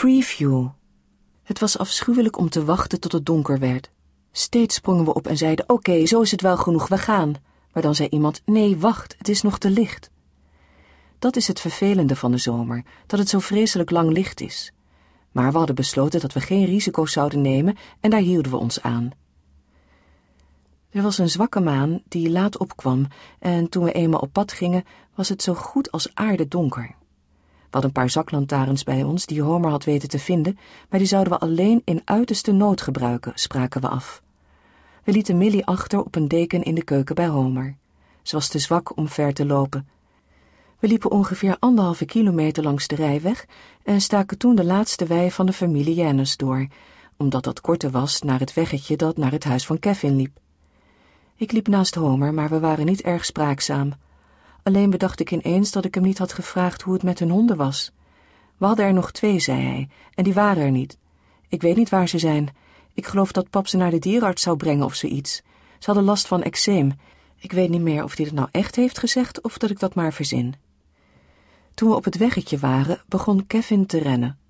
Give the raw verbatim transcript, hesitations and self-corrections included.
preview. Het was afschuwelijk om te wachten tot het donker werd. Steeds sprongen we op en zeiden, oké, okay, zo is het wel genoeg, we gaan. Maar dan zei iemand, nee, wacht, het is nog te licht. Dat is het vervelende van de zomer, dat het zo vreselijk lang licht is. Maar we hadden besloten dat we geen risico's zouden nemen en daar hielden we ons aan. Er was een zwakke maan die laat opkwam en toen we eenmaal op pad gingen, was het zo goed als aardedonker. We hadden een paar zaklantaarns bij ons die Homer had weten te vinden, maar die zouden we alleen in uiterste nood gebruiken, spraken we af. We lieten Millie achter op een deken in de keuken bij Homer. Ze was te zwak om ver te lopen. We liepen ongeveer anderhalve kilometer langs de rijweg en staken toen de laatste wei van de familie Janus door, omdat dat korter was naar het weggetje dat naar het huis van Kevin liep. Ik liep naast Homer, maar we waren niet erg spraakzaam. Alleen bedacht ik ineens dat ik hem niet had gevraagd hoe het met hun honden was. We hadden er nog twee, zei hij, en die waren er niet. Ik weet niet waar ze zijn. Ik geloof dat pap ze naar de dierenarts zou brengen of zoiets. Ze hadden last van eczeem. Ik weet niet meer of hij het nou echt heeft gezegd of dat ik dat maar verzin. Toen we op het weggetje waren, begon Kevin te rennen.